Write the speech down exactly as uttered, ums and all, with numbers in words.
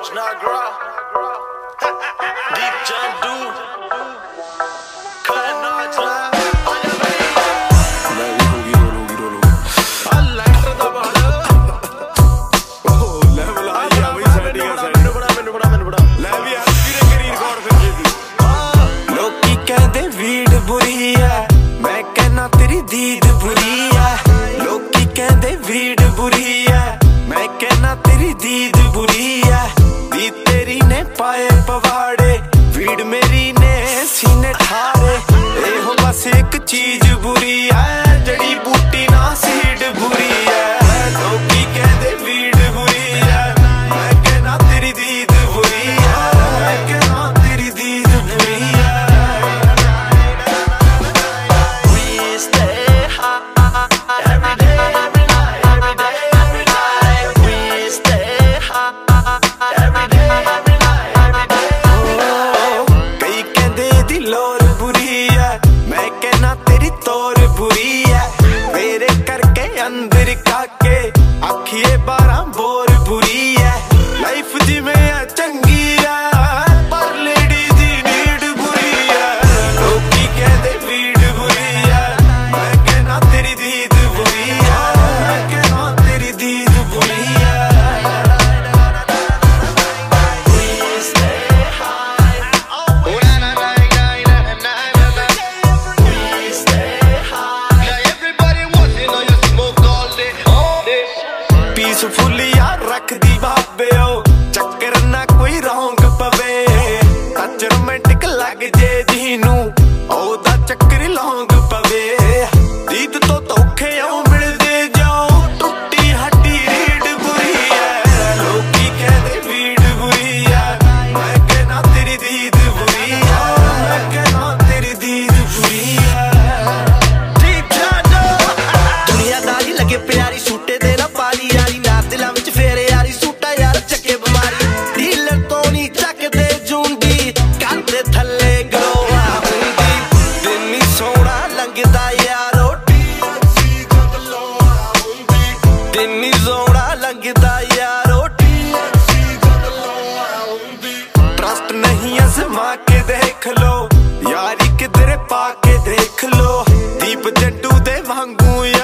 Nagra, Deep Jandu, Khan Najla. दीद बुरी है लोकी कहंदे भीड़ बुरी है मैं कहना तेरी दीद बुरी है दी तेरी ने पाए पवाड़े भीड़ मेरी ने सीने ठारे ए हो बस एक चीज बुरी है जड़ी बूटी ना सीड बुरी है लोकी कहंदे भीड़ बुरी है मैं कहना तेरी दीद बुरी है मैं कहना तेरी दीद बुरी है बुरी है मेरे करके अंदर काके आखिए बारह बोर बुरी है लाइफ जिमें चंगी है पर लेडी दी नीड बुरी है लोकी कहते भीड़ बुरी है मैं कहना तेरी दीद बुरी है मैं कहना तेरी दीद बुरी है पीसफुलिया रख दी बाबे ओ चक्कर ना कोई रौंग पवे टच रोमांटिक लग जे जीनू ओदा चक्कर लौंग पवे दीद तो धोखे आओ मिलदे जाओ टुट्टी हड्डी रीड बुरी है लोकी कहदे भीड़ बुरी है मैं कहना तेरी दीद बुरी है मैं कहना तेरी दीद बुरी है दुनियादारी लगे प्यारी सूटे दे ना पाली यारी ना दिलां विच फेरे यारी सूटा यार चके बीमारी डीलर तो नहीं चकदे जूंदी करदे थल्ले गरोआ हुंदी दिन नी सोहना लंघदा यारो दिन नी सोहना लंघदा यारो ट्रस्ट नहीं आजमा के देख लो यारी किधरे पाके देख लो दीप जंडू दे वांगू